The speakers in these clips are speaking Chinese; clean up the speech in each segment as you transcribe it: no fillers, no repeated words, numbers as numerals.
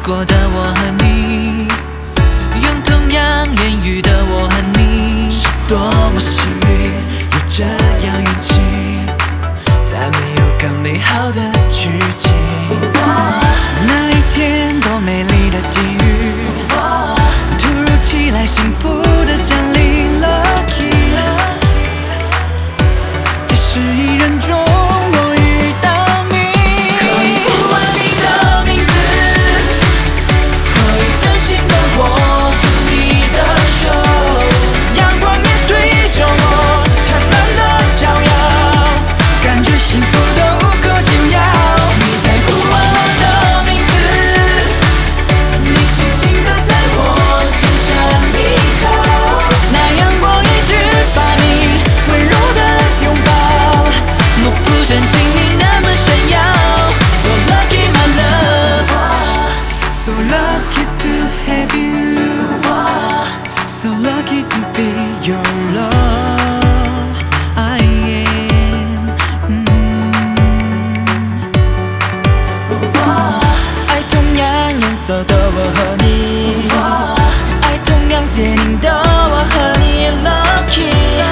过的我和你，用同样言语的我和你， 是多么幸运有这样运气，再没有更美好的剧情。 那一天多美丽的际遇，突如其来幸福的降临了。这是一人中我遇到你，可以呼唤你的名字，可以真心的握住你的手，阳光也对着我灿烂的照耀，感觉幸福的无可救药。你在呼唤我的名字，你轻轻的在我肩上依靠，那阳光一直把你温柔的拥抱，目不转睛你那么闪耀。 So lucky my love, so lucky to have you, so lucky to be your love. I am. 爱同样颜色的我和你，爱同样电影的我和你 ，Lucky，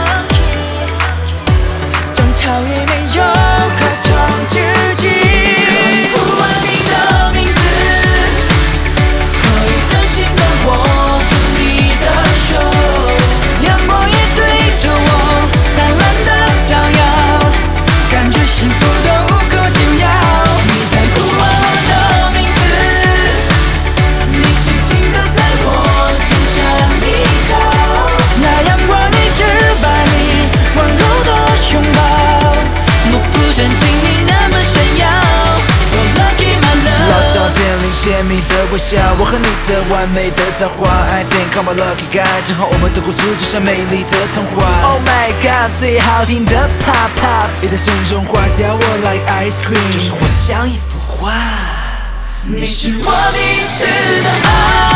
争超越没有可乘之机。可以呼唤你的名字，可以真心的握住你的手，阳光也对着我灿烂的照耀，感觉幸福的无可救药。你在呼唤我的名字，你轻轻的在我肩上依靠，那阳光一直把你温柔的拥抱，目不转睛你那么闪耀。So lucky my love。 老照片里甜蜜的微笑，我和你的完美的造化。I think I'm a lucky guy， 正好我们度过世界上美丽的童话。Oh my god， 最好听的 pop pop， 你的声中化掉我 like ice cream， 就是活像一幅画。 你是我第一次的爱。